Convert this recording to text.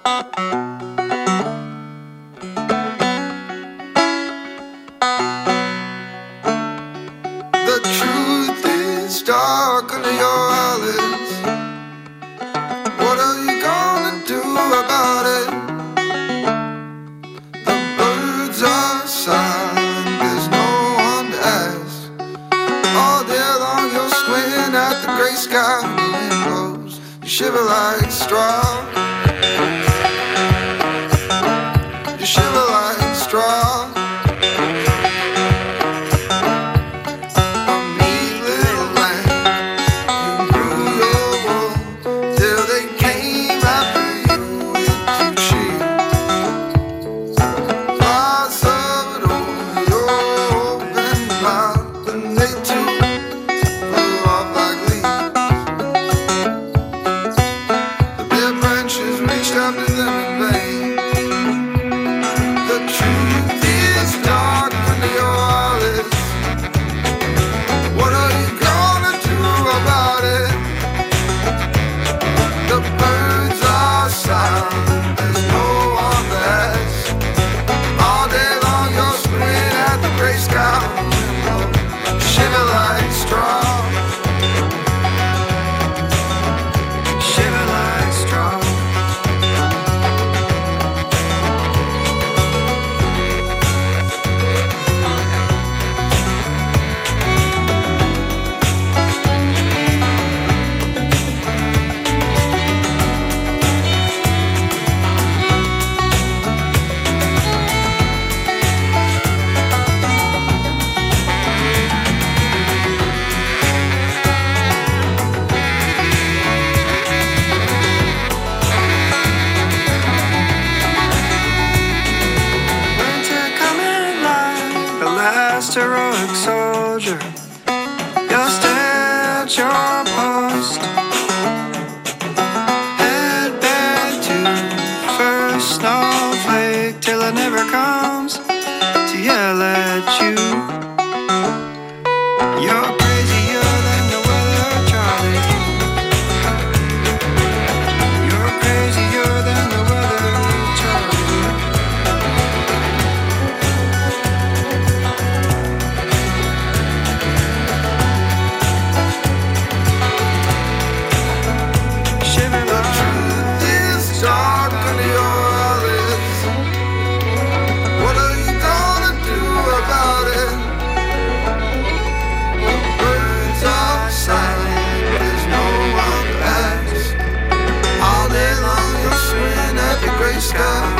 The truth is dark under your eyelids. What are you gonna do about it? The birds are silent, there's no one to ask. All day long you'll squint at the gray sky when the wind blows. You shiver like straw. You shiver like straw. Heroic soldier, you're still at your post. Head back to first snowflake till it never comes to yell at you. You're crazier than the weather, Charlie. You're crazier than the weather, Charlie. Sky.